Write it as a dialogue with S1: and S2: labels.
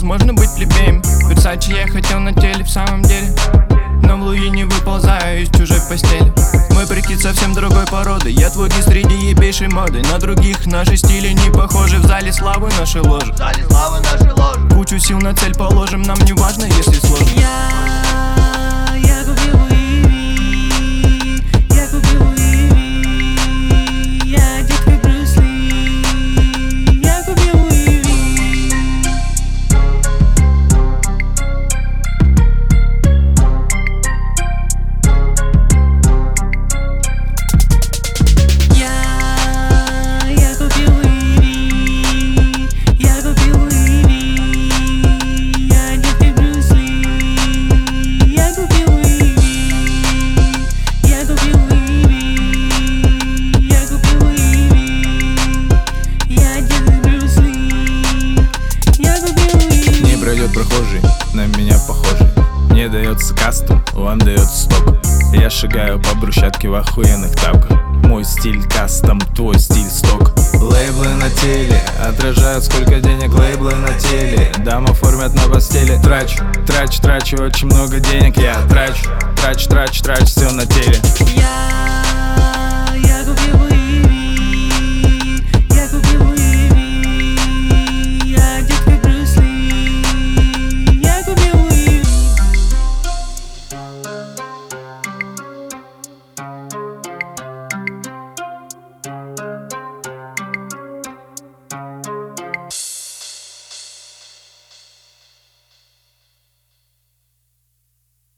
S1: невозможно быть плебеем. Версачи я хотел на теле в самом деле, но в Луи не выползаю из чужой постели. Мой прикид совсем другой породы, я твой гид среди ебейшей моды. На других наши стили не похожи, в зале славы наши ложи. Кучу сил на цель положим, нам не важно, если сложно.
S2: Я купил Луи, я купил Луи, я детка Брюс Ли, я купил Луи. Я купил Луи, я купил Луи, я детка Брюс Ли, я купил Луи, я купил Луи, я купил Луи, я детка Брюс Ли, я купил Луи.
S3: Не пройдет прохожий, на меня похожий. Мне дается кастом, вам дается стоп. Я шагаю по брусчатке в охуенных тапках. Мой стиль кастом, твой стиль сток. Лейблы на теле отражают, сколько денег лейблы на теле. Дам оформят на постели. Трачу очень много денег. Я трачу все на теле.
S2: Я